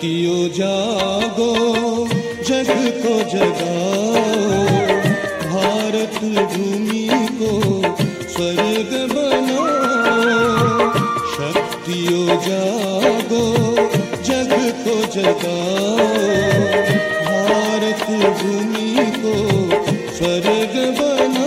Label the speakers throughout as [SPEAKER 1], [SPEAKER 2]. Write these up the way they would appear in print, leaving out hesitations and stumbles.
[SPEAKER 1] शक्तियों जागो, जग को जगाओ, भारत भूमि को स्वर्ग बनाओ। शक्तियों जागो, जग को जगाओ, भारत भूमि को स्वर्ग बनाओ।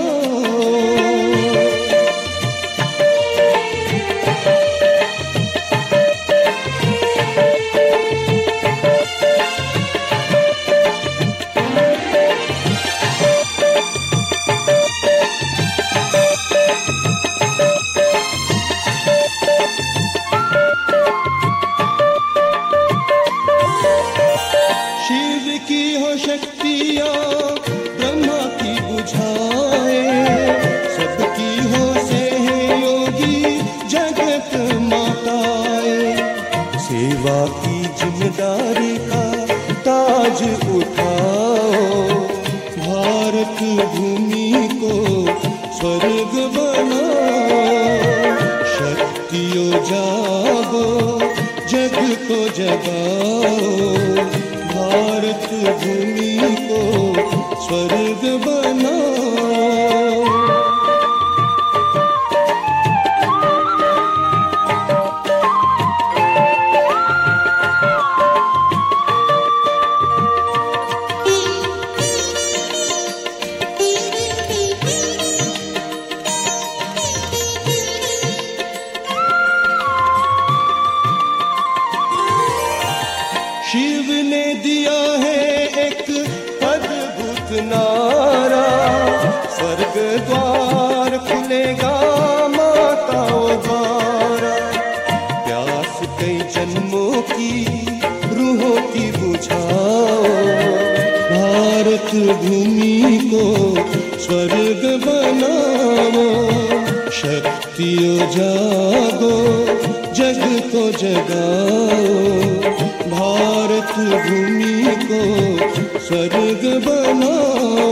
[SPEAKER 1] शक्तियाँ ब्रह्मा की बुझाए, सबकी हो सहयोगी जगत माताए। सेवा की जिम्मेदारी का ताज उठाओ, भारत भूमि को स्वर्ग बनाओ। शक्तियों जागो, जग को जगाओ, भारत भूमि को स्वर्ग बनाओ। शिव ने दिया है एक अद्भुत नारा, स्वर्ग द्वार खुलेगा माताओं द्वारा। प्यास कई जन्मों की रूहों की बुझाओ, भारत भूमि को स्वर्ग बनाओ। शक्तियों जागो, जग को जगाओ, भारत भूमि को स्वर्ग बनाओ।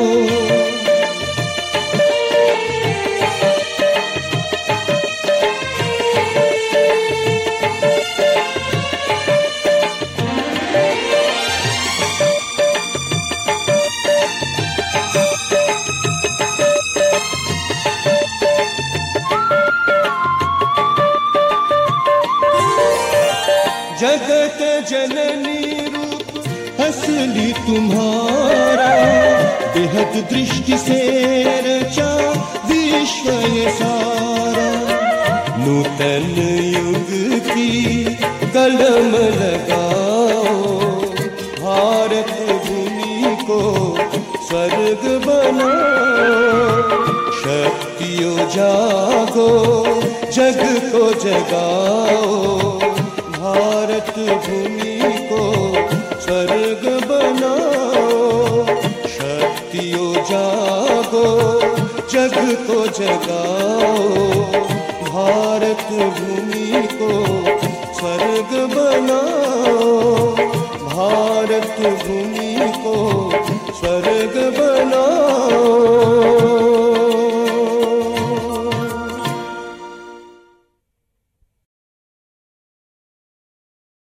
[SPEAKER 1] जगत जननी रूप असली तुम्हारा, बेहद दृष्टि से रचा विश्व ये सारा। नूतन युग की कलम लगाओ, भारत भूमि को स्वर्ग बनाओ। शक्तियों जागो, जग को जगाओ, भारत भूमि को स्वर्ग बनाओ। शक्तियों जागो, जग को जगाओ, भारत भूमि को स्वर्ग बनाओ। भारत भूमि को स्वर्ग बनाओ।